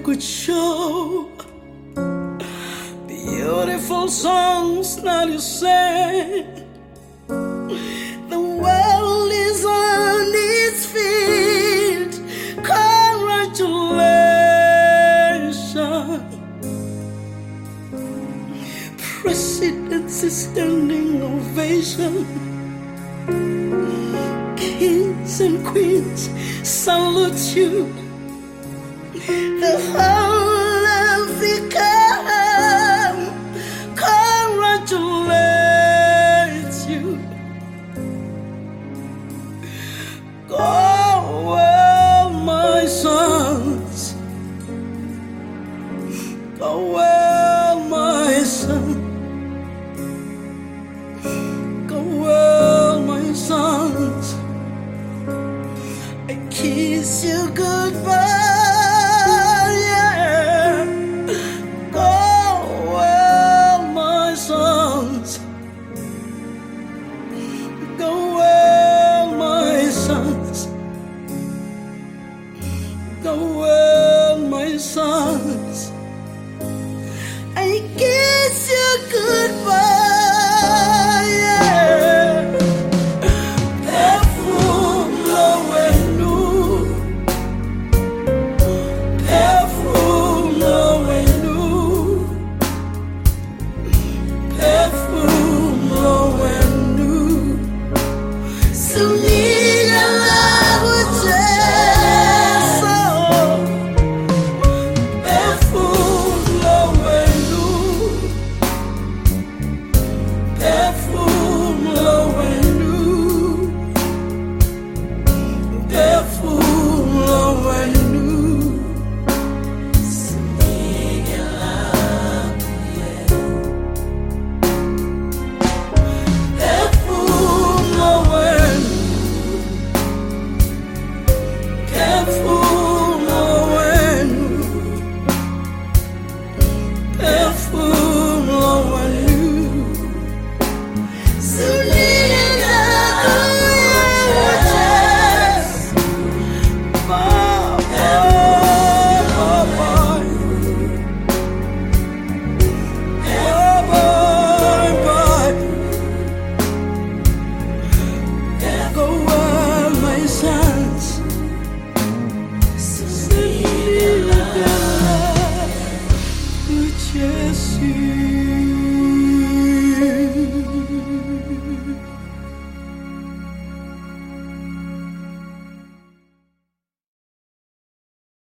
could show beautiful songs that you sang. The world is on its feet. Congratulations. Presidents is standing ovation. Kings and queens salute you. The whole of the congratulates you. Go well, my sons. Go well, my son. Go well, my sons. I kiss you goodbye. Go well, my sons. I kiss you goodbye. Yeah. Perfume Lowenu, perfume Lowenu, perfume Lowenu. Sumila Lawute. Jesse.